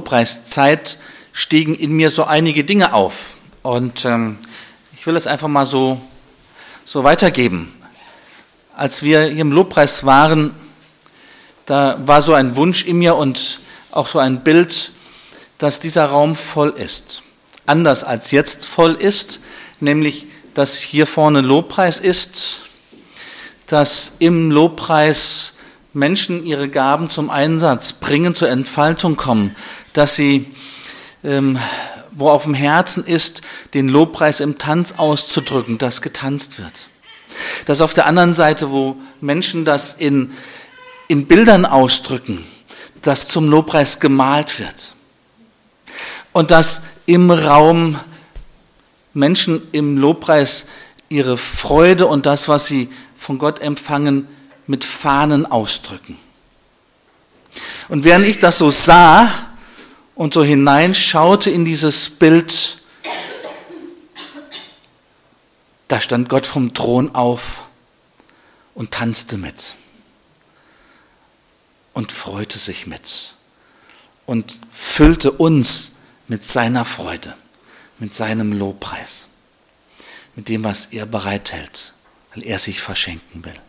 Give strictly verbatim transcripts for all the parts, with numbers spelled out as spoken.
Lobpreiszeit stiegen in mir so einige Dinge auf. Und ähm, ich will es einfach mal so, so weitergeben. Als wir hier im Lobpreis waren, da war so ein Wunsch in mir und auch so ein Bild, dass dieser Raum voll ist. Anders als jetzt voll ist, nämlich, dass hier vorne Lobpreis ist, dass im Lobpreis Menschen ihre Gaben zum Einsatz bringen, zur Entfaltung kommen, dass sie, ähm, wo auf dem Herzen ist, den Lobpreis im Tanz auszudrücken, dass getanzt wird. Dass auf der anderen Seite, wo Menschen das in, in Bildern ausdrücken, dass zum Lobpreis gemalt wird. Und dass im Raum Menschen im Lobpreis ihre Freude und das, was sie von Gott empfangen, mit Fahnen ausdrücken. Und während ich das so sah und so hineinschaute in dieses Bild, da stand Gott vom Thron auf und tanzte mit und freute sich mit und füllte uns mit seiner Freude, mit seinem Lobpreis, mit dem, was er bereithält, weil er sich verschenken will.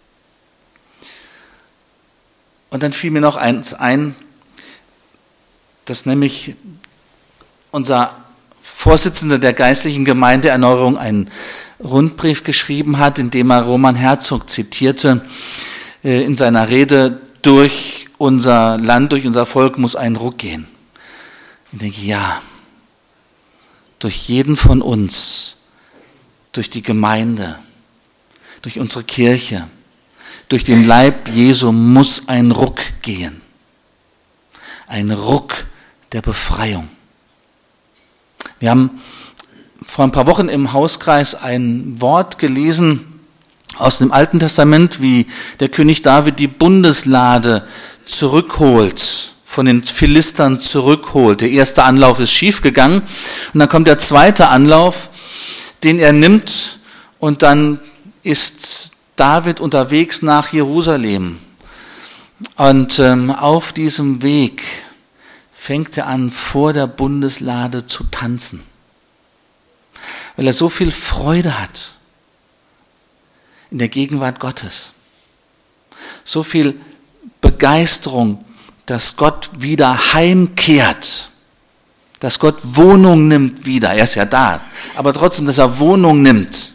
Und dann fiel mir noch eins ein, dass nämlich unser Vorsitzender der geistlichen Gemeindeerneuerung einen Rundbrief geschrieben hat, in dem er Roman Herzog zitierte äh, in seiner Rede, durch unser Land, durch unser Volk muss ein Ruck gehen. Ich denke, ja, durch jeden von uns, durch die Gemeinde, durch unsere Kirche, durch den Leib Jesu muss ein Ruck gehen. Ein Ruck der Befreiung. Wir haben vor ein paar Wochen im Hauskreis ein Wort gelesen aus dem Alten Testament, wie der König David die Bundeslade zurückholt, von den Philistern zurückholt. Der erste Anlauf ist schiefgegangen und dann kommt der zweite Anlauf, den er nimmt, und dann ist David unterwegs nach Jerusalem. Und ähm, auf diesem Weg fängt er an, vor der Bundeslade zu tanzen, weil er so viel Freude hat in der Gegenwart Gottes, so viel Begeisterung, dass Gott wieder heimkehrt, dass Gott Wohnung nimmt wieder. Er ist ja da, aber trotzdem, dass er Wohnung nimmt.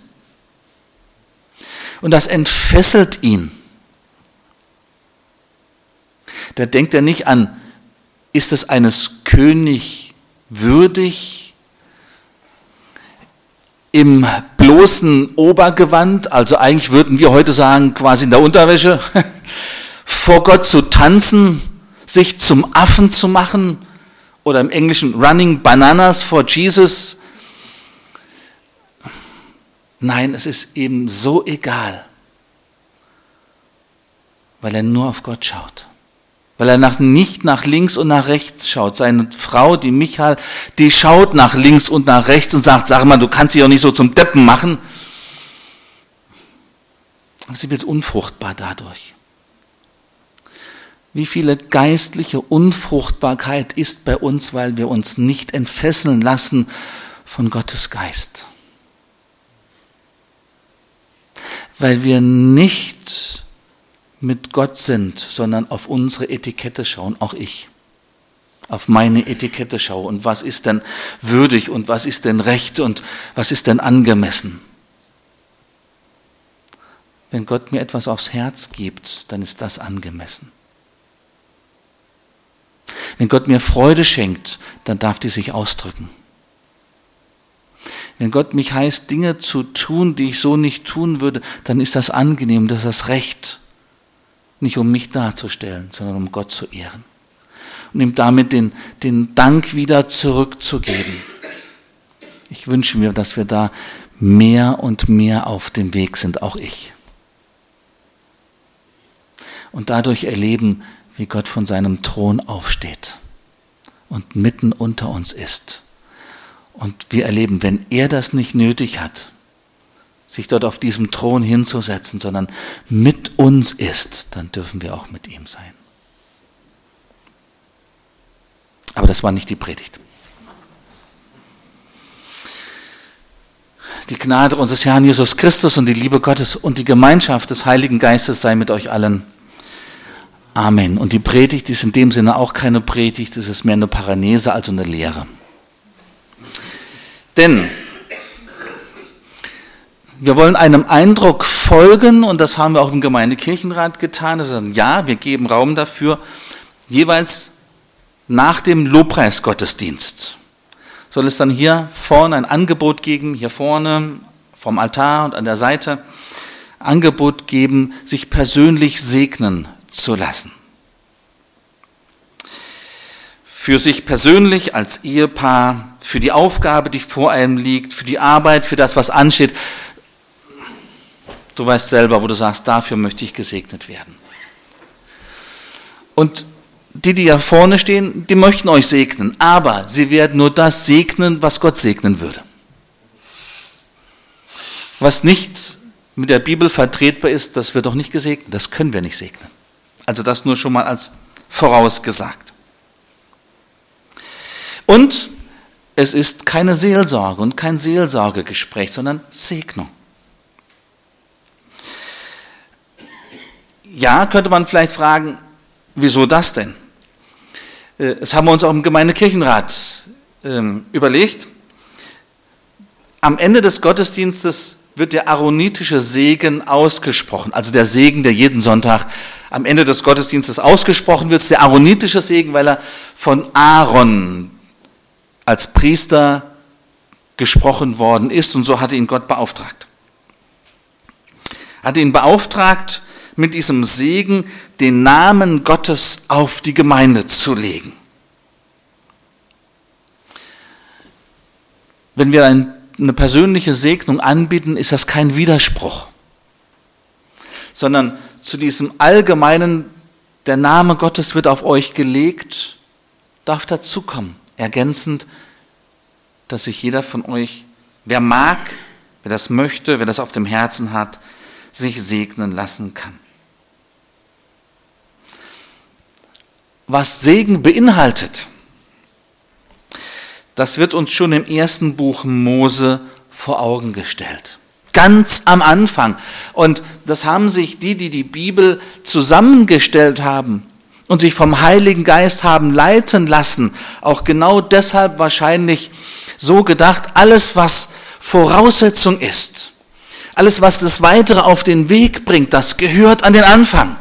Und das entfesselt ihn. Da denkt er nicht an, ist es eines Königs würdig, im bloßen Obergewand, also eigentlich würden wir heute sagen, quasi in der Unterwäsche, vor Gott zu tanzen, sich zum Affen zu machen, oder im Englischen running bananas for Jesus. Nein, es ist eben so egal, weil er nur auf Gott schaut. Weil er nach, nicht nach links und nach rechts schaut. Seine Frau, die Michael, die schaut nach links und nach rechts und sagt, sag mal, du kannst dich auch nicht so zum Deppen machen. Sie wird unfruchtbar dadurch. Wie viele geistliche Unfruchtbarkeit ist bei uns, weil wir uns nicht entfesseln lassen von Gottes Geist. Weil wir nicht mit Gott sind, sondern auf unsere Etikette schauen, auch ich. Auf meine Etikette schaue. Und was ist denn würdig und was ist denn recht und was ist denn angemessen? Wenn Gott mir etwas aufs Herz gibt, dann ist das angemessen. Wenn Gott mir Freude schenkt, dann darf die sich ausdrücken. Wenn Gott mich heißt, Dinge zu tun, die ich so nicht tun würde, dann ist das angenehm, das ist das Recht. Nicht um mich darzustellen, sondern um Gott zu ehren. Und ihm damit den, den Dank wieder zurückzugeben. Ich wünsche mir, dass wir da mehr und mehr auf dem Weg sind, auch ich. Und dadurch erleben, wie Gott von seinem Thron aufsteht und mitten unter uns ist. Und wir erleben, wenn er das nicht nötig hat, sich dort auf diesem Thron hinzusetzen, sondern mit uns ist, dann dürfen wir auch mit ihm sein. Aber das war nicht die Predigt. Die Gnade unseres Herrn Jesus Christus und die Liebe Gottes und die Gemeinschaft des Heiligen Geistes sei mit euch allen. Amen. Und die Predigt ist in dem Sinne auch keine Predigt, es ist mehr eine Paranese, also eine Lehre. Denn wir wollen einem Eindruck folgen, und das haben wir auch im Gemeindekirchenrat getan. Also ja, wir geben Raum dafür, jeweils nach dem Lobpreisgottesdienst soll es dann hier vorne ein Angebot geben, hier vorne vom Altar und an der Seite, Angebot geben, sich persönlich segnen zu lassen. Für sich persönlich als Ehepaar, für die Aufgabe, die vor einem liegt, für die Arbeit, für das, was ansteht. Du weißt selber, wo du sagst, dafür möchte ich gesegnet werden. Und die, die da vorne stehen, die möchten euch segnen, aber sie werden nur das segnen, was Gott segnen würde. Was nicht mit der Bibel vertretbar ist, das wird doch nicht gesegnet, das können wir nicht segnen. Also das nur schon mal als vorausgesagt. Und es ist keine Seelsorge und kein Seelsorgegespräch, sondern Segnung. Ja, könnte man vielleicht fragen, wieso das denn? Das haben wir uns auch im Gemeindekirchenrat ähm, überlegt. Am Ende des Gottesdienstes wird der aaronitische Segen ausgesprochen, also der Segen, der jeden Sonntag am Ende des Gottesdienstes ausgesprochen wird, der aaronitische Segen, weil er von Aaron als Priester gesprochen worden ist, und so hatte ihn Gott beauftragt. Hatte ihn beauftragt, mit diesem Segen den Namen Gottes auf die Gemeinde zu legen. Wenn wir eine persönliche Segnung anbieten, ist das kein Widerspruch, sondern zu diesem allgemeinen, der Name Gottes wird auf euch gelegt, darf dazukommen, ergänzend, dass sich jeder von euch, wer mag, wer das möchte, wer das auf dem Herzen hat, sich segnen lassen kann. Was Segen beinhaltet, das wird uns schon im ersten Buch Mose vor Augen gestellt. Ganz am Anfang. Und das haben sich die, die die Bibel zusammengestellt haben und sich vom Heiligen Geist haben leiten lassen, auch genau deshalb wahrscheinlich so gedacht, alles, was Voraussetzung ist, alles, was das Weitere auf den Weg bringt, das gehört an den Anfang.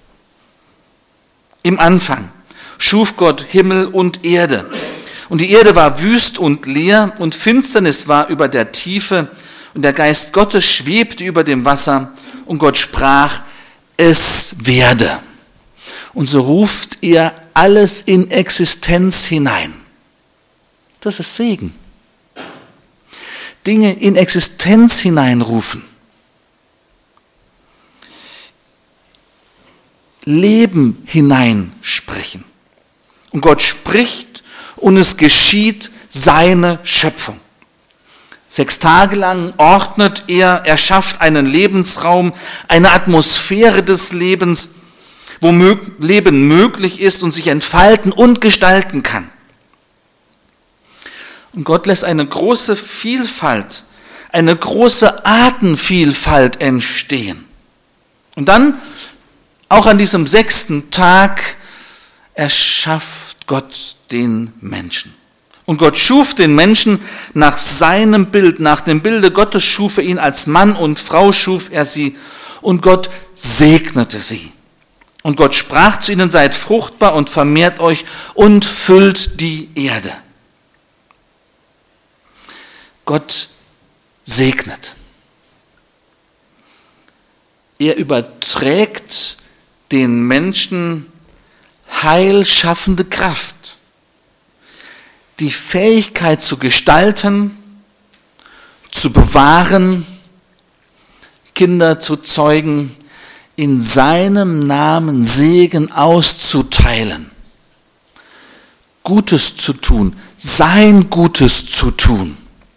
Im Anfang schuf Gott Himmel und Erde. Und die Erde war wüst und leer, und Finsternis war über der Tiefe, und der Geist Gottes schwebte über dem Wasser, und Gott sprach, es werde. Und so ruft er alles in Existenz hinein. Das ist Segen. Dinge in Existenz hineinrufen. Leben hineinsprechen. Und Gott spricht und es geschieht seine Schöpfung. Sechs Tage lang ordnet er, er schafft einen Lebensraum, eine Atmosphäre des Lebens, wo Leben möglich ist und sich entfalten und gestalten kann. Und Gott lässt eine große Vielfalt, eine große Artenvielfalt entstehen. Und dann, auch an diesem sechsten Tag, erschafft Gott den Menschen. Und Gott schuf den Menschen nach seinem Bild, nach dem Bilde Gottes schuf er ihn, als Mann und Frau schuf er sie, und Gott segnete sie. Und Gott sprach zu ihnen, seid fruchtbar und vermehrt euch und füllt die Erde. Gott segnet. Er überträgt den Menschen heilschaffende Kraft, die Fähigkeit zu gestalten, zu bewahren, Kinder zu zeugen, in seinem Namen Segen auszuteilen, Gutes zu tun, sein Gutes zu tun.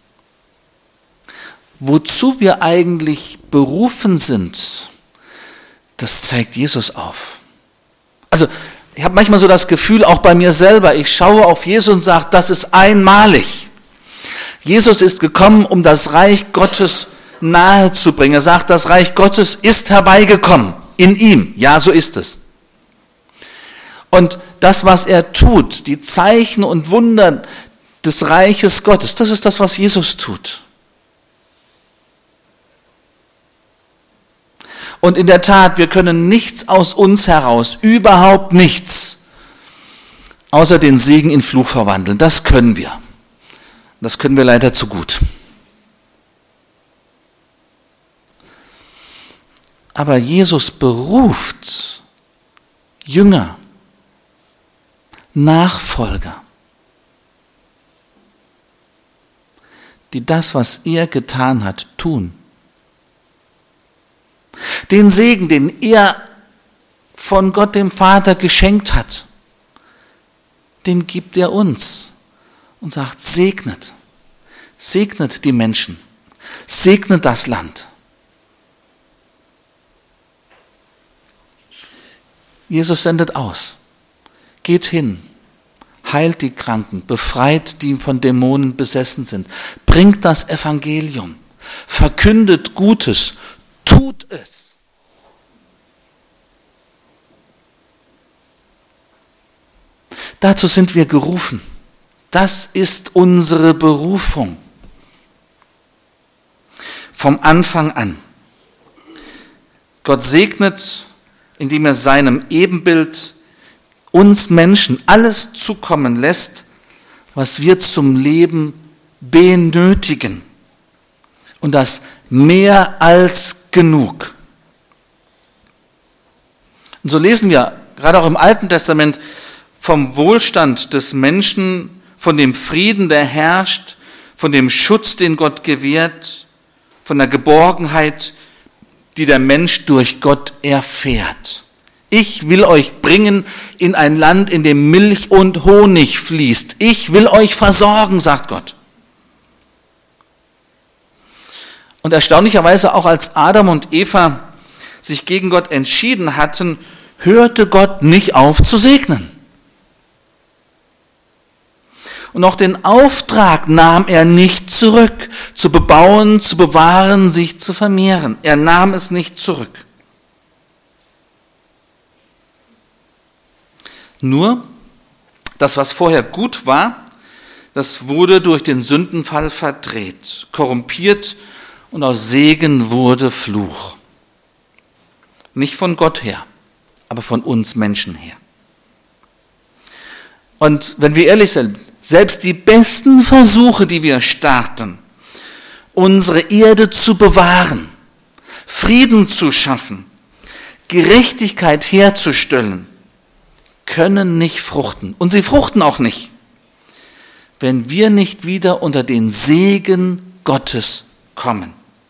Wozu wir eigentlich berufen sind, das zeigt Jesus auf. Also Ich habe manchmal so das Gefühl, auch bei mir selber, ich schaue auf Jesus und sage, das ist einmalig. Jesus ist gekommen, um das Reich Gottes nahe zu bringen. Er sagt, das Reich Gottes ist herbeigekommen in ihm. Ja, so ist es. Und das, was er tut, die Zeichen und Wunder des Reiches Gottes, das ist das, was Jesus tut. Und in der Tat, wir können nichts aus uns heraus, überhaupt nichts, außer den Segen in Fluch verwandeln. Das können wir. Das können wir leider zu gut. Aber Jesus beruft Jünger, Nachfolger, die das, was er getan hat, tun. Den Segen, den er von Gott dem Vater geschenkt hat, den gibt er uns und sagt, segnet, segnet die Menschen, segnet das Land. Jesus sendet aus, geht hin, heilt die Kranken, befreit die von Dämonen besessen sind, bringt das Evangelium, verkündet Gutes, tut es. Dazu sind wir gerufen. Das ist unsere Berufung. Vom Anfang an. Gott segnet, indem er seinem Ebenbild uns Menschen alles zukommen lässt, was wir zum Leben benötigen. Und das mehr als genug. Und so lesen wir, gerade auch im Alten Testament, vom Wohlstand des Menschen, von dem Frieden, der herrscht, von dem Schutz, den Gott gewährt, von der Geborgenheit, die der Mensch durch Gott erfährt. Ich will euch bringen in ein Land, in dem Milch und Honig fließt. Ich will euch versorgen, sagt Gott. Und erstaunlicherweise auch als Adam und Eva sich gegen Gott entschieden hatten, hörte Gott nicht auf zu segnen. Und auch den Auftrag nahm er nicht zurück, zu bebauen, zu bewahren, sich zu vermehren. Er nahm es nicht zurück. Nur, das, was vorher gut war, das wurde durch den Sündenfall verdreht, korrumpiert und aus Segen wurde Fluch. Nicht von Gott her, aber von uns Menschen her. Und wenn wir ehrlich sind, selbst die besten Versuche, die wir starten, unsere Erde zu bewahren, Frieden zu schaffen, Gerechtigkeit herzustellen, können nicht fruchten. Und sie fruchten auch nicht, wenn wir nicht wieder unter den Segen Gottes kommen.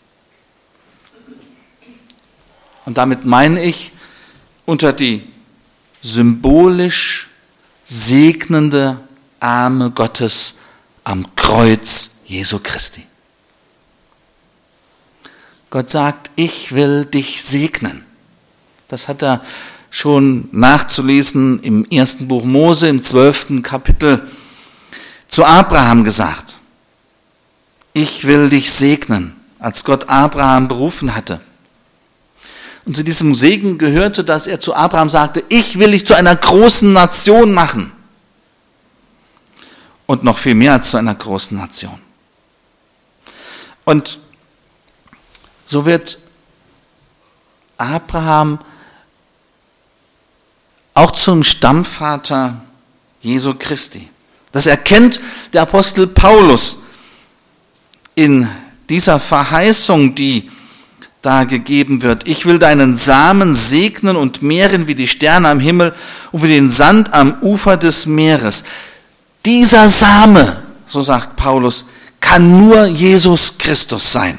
Und damit meine ich unter die symbolisch segnende Arme Gottes am Kreuz Jesu Christi. Gott sagt, ich will dich segnen. Das hat er schon nachzulesen im ersten Buch Mose, im zwölften Kapitel, zu Abraham gesagt. Ich will dich segnen, als Gott Abraham berufen hatte. Und zu diesem Segen gehörte, dass er zu Abraham sagte, ich will dich zu einer großen Nation machen. Und noch viel mehr als zu einer großen Nation. Und so wird Abraham auch zum Stammvater Jesu Christi. Das erkennt der Apostel Paulus in dieser Verheißung, die da gegeben wird. Ich will deinen Samen segnen und mehren wie die Sterne am Himmel und wie den Sand am Ufer des Meeres. Dieser Same, so sagt Paulus, kann nur Jesus Christus sein.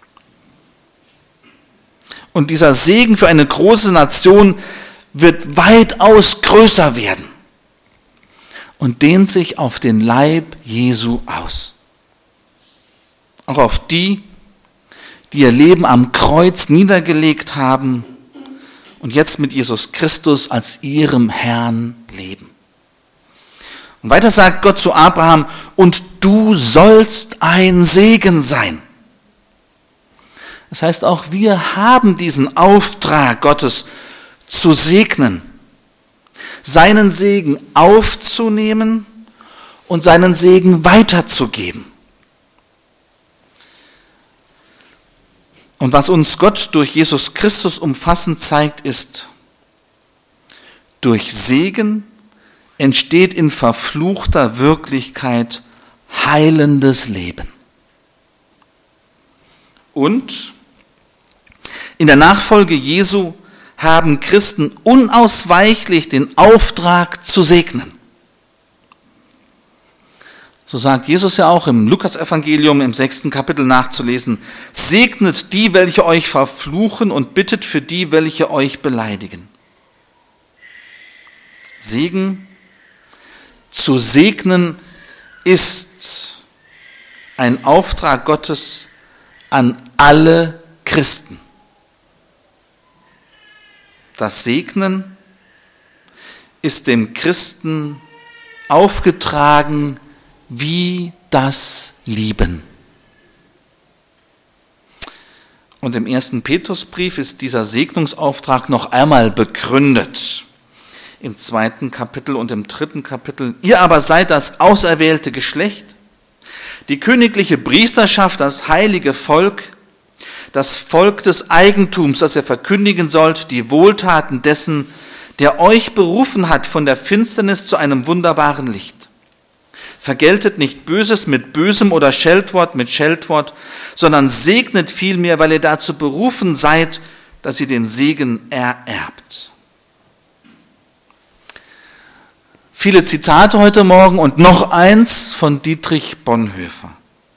Und dieser Segen für eine große Nation wird weitaus größer werden und dehnt sich auf den Leib Jesu aus. Auch auf die, die ihr Leben am Kreuz niedergelegt haben und jetzt mit Jesus Christus als ihrem Herrn leben. Und weiter sagt Gott zu Abraham, und du sollst ein Segen sein. Das heißt, auch wir haben diesen Auftrag Gottes zu segnen, seinen Segen aufzunehmen und seinen Segen weiterzugeben. Und was uns Gott durch Jesus Christus umfassend zeigt, ist, durch Segen entsteht in verfluchter Wirklichkeit heilendes Leben. Und in der Nachfolge Jesu haben Christen unausweichlich den Auftrag zu segnen. So sagt Jesus ja auch im Lukas-Evangelium im sechsten Kapitel nachzulesen, segnet die, welche euch verfluchen, und bittet für die, welche euch beleidigen. Segen, zu segnen, ist ein Auftrag Gottes an alle Christen. Das Segnen ist dem Christen aufgetragen wie das Lieben. Und im ersten Petrusbrief ist dieser Segnungsauftrag noch einmal begründet. Im zweiten Kapitel und im dritten Kapitel. Ihr aber seid das auserwählte Geschlecht, die königliche Priesterschaft, das heilige Volk, das Volk des Eigentums, das ihr verkündigen sollt, die Wohltaten dessen, der euch berufen hat von der Finsternis zu einem wunderbaren Licht. Vergeltet nicht Böses mit Bösem oder Scheltwort mit Scheltwort, sondern segnet vielmehr, weil ihr dazu berufen seid, dass ihr den Segen ererbt. Viele Zitate heute Morgen und noch eins von Dietrich Bonhoeffer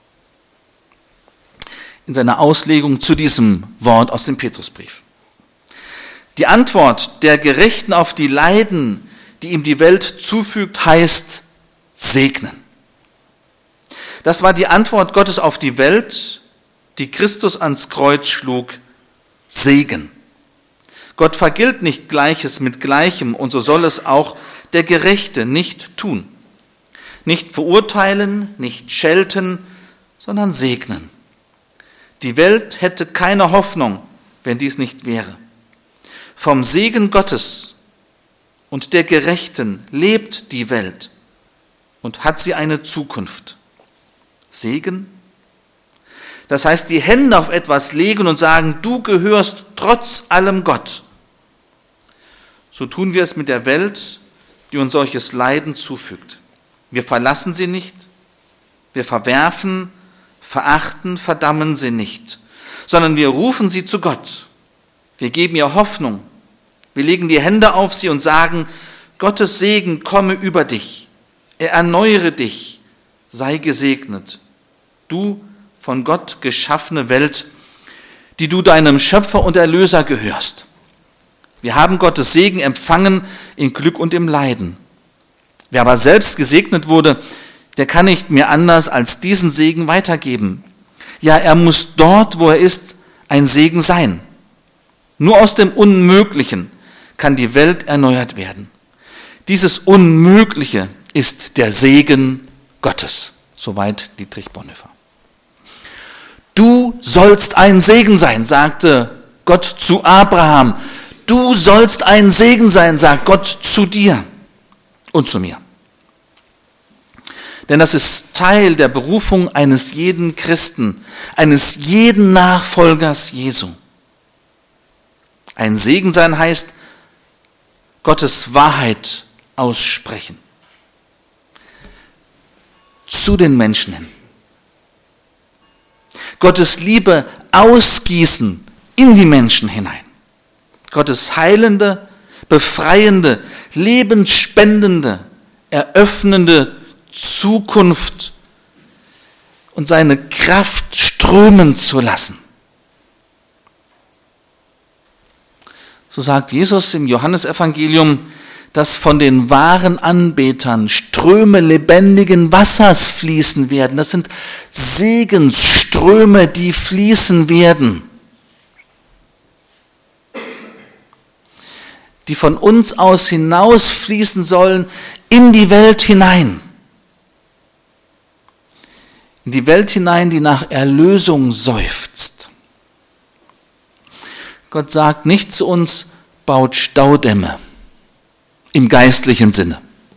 in seiner Auslegung zu diesem Wort aus dem Petrusbrief. Die Antwort der Gerechten auf die Leiden, die ihm die Welt zufügt, heißt segnen. Das war die Antwort Gottes auf die Welt, die Christus ans Kreuz schlug, Segen. Gott vergilt nicht Gleiches mit Gleichem, und so soll es auch der Gerechte nicht tun. Nicht verurteilen, nicht schelten, sondern segnen. Die Welt hätte keine Hoffnung, wenn dies nicht wäre. Vom Segen Gottes und der Gerechten lebt die Welt und hat sie eine Zukunft. Segen, das heißt, die Hände auf etwas legen und sagen, du gehörst trotz allem Gott. So tun wir es mit der Welt, die uns solches Leiden zufügt. Wir verlassen sie nicht, wir verwerfen, verachten, verdammen sie nicht, sondern wir rufen sie zu Gott. Wir geben ihr Hoffnung. Wir legen die Hände auf sie und sagen, Gottes Segen komme über dich. Er erneuere dich. Sei gesegnet. Du von Gott geschaffene Welt, die du deinem Schöpfer und Erlöser gehörst. Wir haben Gottes Segen empfangen in Glück und im Leiden. Wer aber selbst gesegnet wurde, der kann nicht mehr anders als diesen Segen weitergeben. Ja, er muss dort, wo er ist, ein Segen sein. Nur aus dem Unmöglichen kann die Welt erneuert werden. Dieses Unmögliche ist der Segen Gottes. Soweit Dietrich Bonhoeffer. Du sollst ein Segen sein, sagte Gott zu Abraham. Du sollst ein Segen sein, sagt Gott zu dir und zu mir. Denn das ist Teil der Berufung eines jeden Christen, eines jeden Nachfolgers Jesu. Ein Segen sein heißt, Gottes Wahrheit aussprechen. Zu den Menschen hin. Gottes Liebe ausgießen in die Menschen hinein. Gottes heilende, befreiende, lebensspendende, eröffnende Zukunft und seine Kraft strömen zu lassen. So sagt Jesus im Johannesevangelium, dass von den wahren Anbetern Ströme lebendigen Wassers fließen werden. Das sind Segensströme, die fließen werden. die von uns aus hinausfließen sollen in die Welt hinein. In die Welt hinein, die nach Erlösung seufzt. Gott sagt nicht zu uns, baut Staudämme im geistlichen Sinne,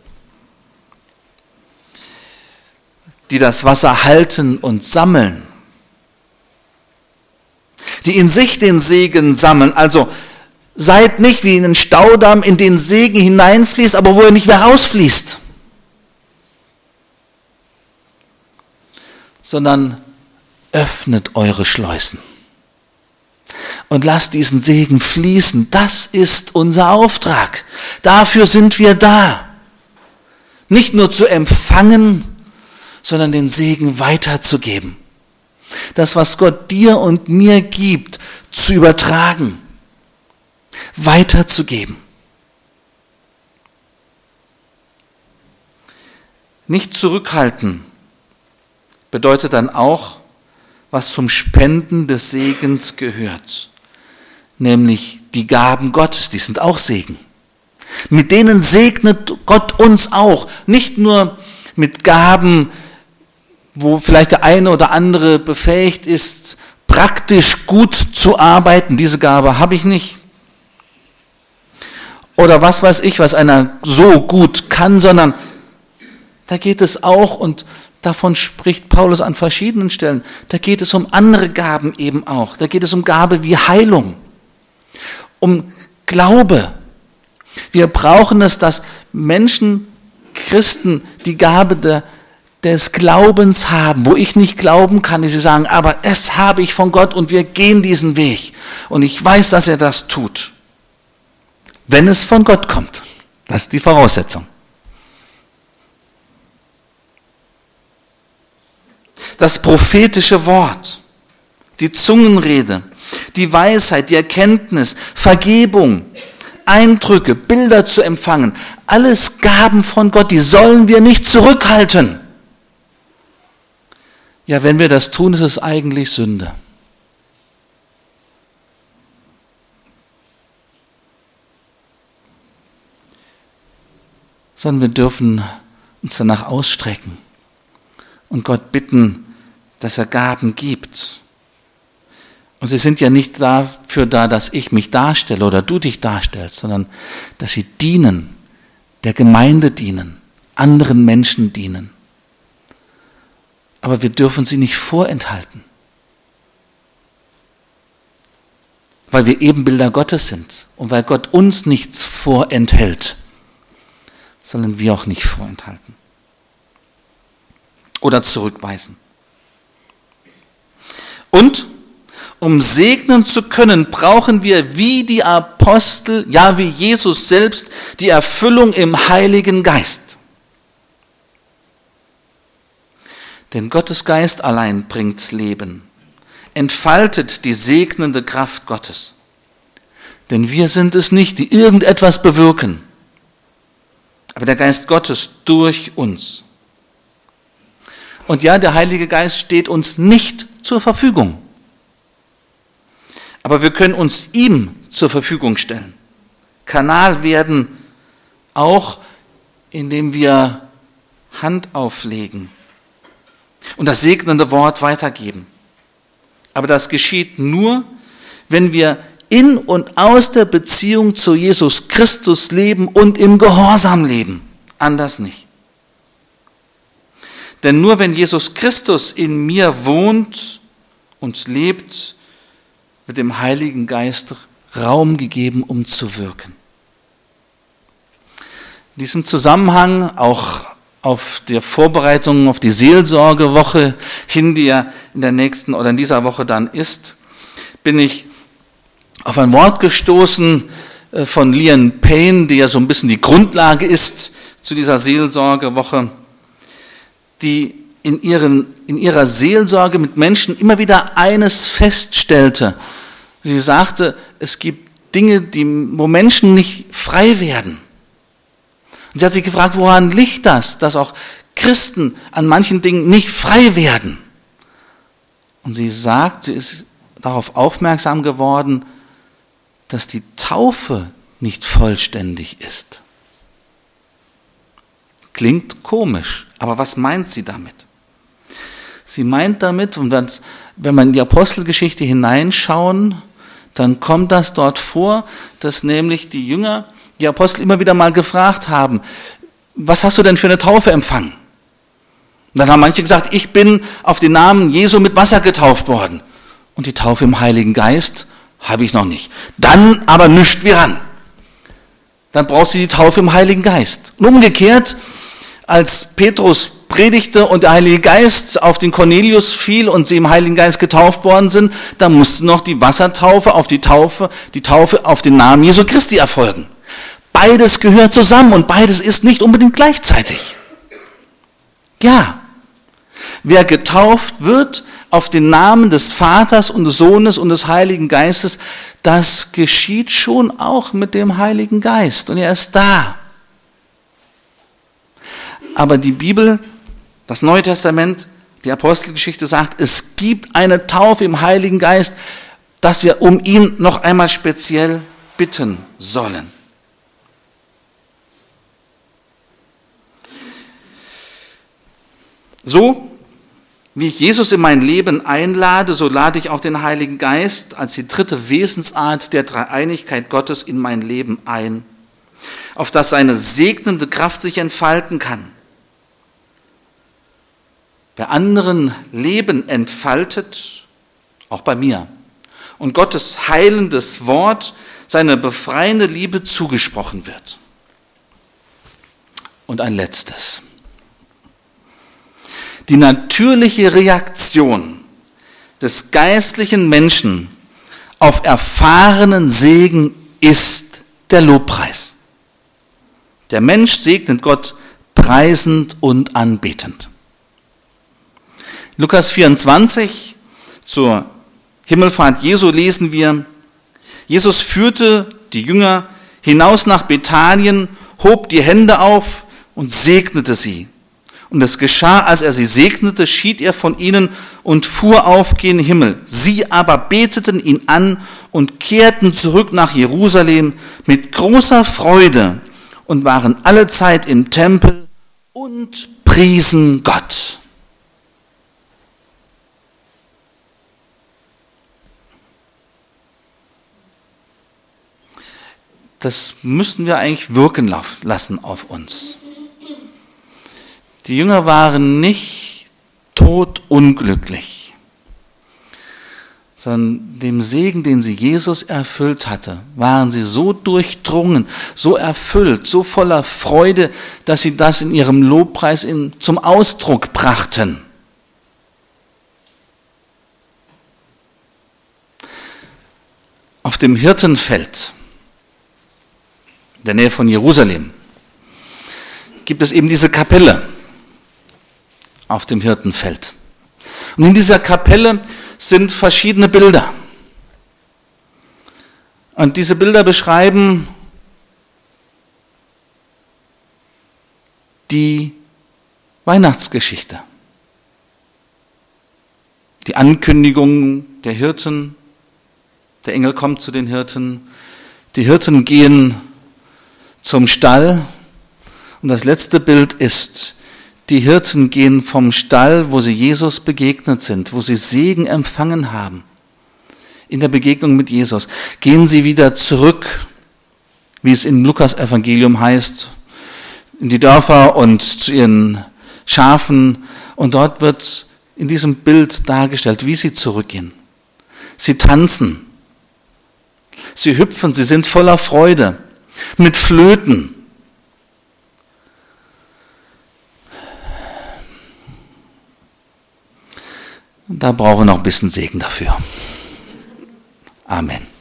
die das Wasser halten und sammeln, die in sich den Segen sammeln. Also seid nicht wie in einen Staudamm, in den Segen hineinfließt, aber wo er nicht mehr rausfließt, sondern öffnet eure Schleusen und lasst diesen Segen fließen. Das ist unser Auftrag. Dafür sind wir da. Nicht nur zu empfangen, sondern den Segen weiterzugeben. Das, was Gott dir und mir gibt, zu übertragen, weiterzugeben. Nicht zurückhalten bedeutet dann auch, was zum Spenden des Segens gehört, nämlich die Gaben Gottes, die sind auch Segen. Mit denen segnet Gott uns auch, nicht nur mit Gaben, wo vielleicht der eine oder andere befähigt ist, praktisch gut zu arbeiten. Diese Gabe habe ich nicht. Oder was weiß ich, was einer so gut kann, sondern da geht es auch, und davon spricht Paulus an verschiedenen Stellen, da geht es um andere Gaben eben auch. Da geht es um Gabe wie Heilung, um Glaube. Wir brauchen es, dass Menschen, Christen, die Gabe der des Glaubens haben, wo ich nicht glauben kann, die sie sagen, aber es habe ich von Gott und wir gehen diesen Weg. Und ich weiß, dass er das tut. Wenn es von Gott kommt. Das ist die Voraussetzung. Das prophetische Wort, die Zungenrede, die Weisheit, die Erkenntnis, Vergebung, Eindrücke, Bilder zu empfangen, alles Gaben von Gott, die sollen wir nicht zurückhalten. Ja, wenn wir das tun, ist es eigentlich Sünde. Sondern wir dürfen uns danach ausstrecken und Gott bitten, dass er Gaben gibt. Und sie sind ja nicht dafür da, dass ich mich darstelle oder du dich darstellst, sondern dass sie dienen, der Gemeinde dienen, anderen Menschen dienen. Aber wir dürfen sie nicht vorenthalten, weil wir Ebenbilder Gottes sind und weil Gott uns nichts vorenthält, sollen wir auch nicht vorenthalten oder zurückweisen. Und um segnen zu können, brauchen wir wie die Apostel, ja wie Jesus selbst, die Erfüllung im Heiligen Geist. Denn Gottes Geist allein bringt Leben, entfaltet die segnende Kraft Gottes. Denn wir sind es nicht, die irgendetwas bewirken, aber der Geist Gottes durch uns. Und ja, der Heilige Geist steht uns nicht zur Verfügung, aber wir können uns ihm zur Verfügung stellen. Kanal werden, auch indem wir Hand auflegen und das segnende Wort weitergeben. Aber das geschieht nur, wenn wir in und aus der Beziehung zu Jesus Christus leben und im Gehorsam leben. Anders nicht. Denn nur wenn Jesus Christus in mir wohnt und lebt, wird dem Heiligen Geist Raum gegeben, um zu wirken. In diesem Zusammenhang, auch auf der Vorbereitung auf die Seelsorgewoche hin, die ja in der nächsten oder in dieser Woche dann ist, bin ich auf ein Wort gestoßen von Lian Payne, die ja so ein bisschen die Grundlage ist zu dieser Seelsorgewoche, die in, ihren, in ihrer Seelsorge mit Menschen immer wieder eines feststellte. Sie sagte, es gibt Dinge, die, wo Menschen nicht frei werden. Und sie hat sich gefragt, woran liegt das, dass auch Christen an manchen Dingen nicht frei werden? Und sie sagt, sie ist darauf aufmerksam geworden, dass die Taufe nicht vollständig ist. Klingt komisch, aber was meint sie damit? Sie meint damit, und wenn man in die Apostelgeschichte hineinschauen, dann kommt das dort vor, dass nämlich die Jünger, die Apostel immer wieder mal gefragt haben, was hast du denn für eine Taufe empfangen? Und dann haben manche gesagt, ich bin auf den Namen Jesu mit Wasser getauft worden. Und die Taufe im Heiligen Geist habe ich noch nicht. Dann aber nischt wir ran. Dann brauchst du die Taufe im Heiligen Geist. Und umgekehrt, als Petrus predigte und der Heilige Geist auf den Cornelius fiel und sie im Heiligen Geist getauft worden sind, da musste noch die Wassertaufe auf die Taufe, die Taufe auf den Namen Jesu Christi erfolgen. Beides gehört zusammen und beides ist nicht unbedingt gleichzeitig. Ja, wer getauft wird auf den Namen des Vaters und des Sohnes und des Heiligen Geistes, das geschieht schon auch mit dem Heiligen Geist und er ist da. Aber die Bibel, das Neue Testament, die Apostelgeschichte sagt, es gibt eine Taufe im Heiligen Geist, dass wir um ihn noch einmal speziell bitten sollen. So wie ich Jesus in mein Leben einlade, so lade ich auch den Heiligen Geist als die dritte Wesensart der Dreieinigkeit Gottes in mein Leben ein, auf das seine segnende Kraft sich entfalten kann. Bei anderen Leben entfaltet, auch bei mir, und Gottes heilendes Wort, seine befreiende Liebe zugesprochen wird. Und ein letztes. Die natürliche Reaktion des geistlichen Menschen auf erfahrenen Segen ist der Lobpreis. Der Mensch segnet Gott preisend und anbetend. Lukas vierundzwanzig, zur Himmelfahrt Jesu lesen wir, Jesus führte die Jünger hinaus nach Bethanien, hob die Hände auf und segnete sie. Und es geschah, als er sie segnete, schied er von ihnen und fuhr auf gen Himmel. Sie aber beteten ihn an und kehrten zurück nach Jerusalem mit großer Freude und waren allezeit im Tempel und priesen Gott. Das müssen wir eigentlich wirken lassen auf uns. Die Jünger waren nicht todunglücklich, sondern dem Segen, den sie Jesus erfüllt hatte, waren sie so durchdrungen, so erfüllt, so voller Freude, dass sie das in ihrem Lobpreis in, zum Ausdruck brachten. Auf dem Hirtenfeld, in der Nähe von Jerusalem, gibt es eben diese Kapelle auf dem Hirtenfeld. Und in dieser Kapelle sind verschiedene Bilder. Und diese Bilder beschreiben die Weihnachtsgeschichte. Die Ankündigung der Hirten, der Engel kommt zu den Hirten, die Hirten gehen zum Stall und das letzte Bild ist, die Hirten gehen vom Stall, wo sie Jesus begegnet sind, wo sie Segen empfangen haben. In der Begegnung mit Jesus gehen sie wieder zurück, wie es im Lukas-Evangelium heißt, in die Dörfer und zu ihren Schafen. Und dort wird in diesem Bild dargestellt, wie sie zurückgehen. Sie tanzen, sie hüpfen, sie sind voller Freude, mit Flöten. Da brauchen wir noch ein bisschen Segen dafür. Amen.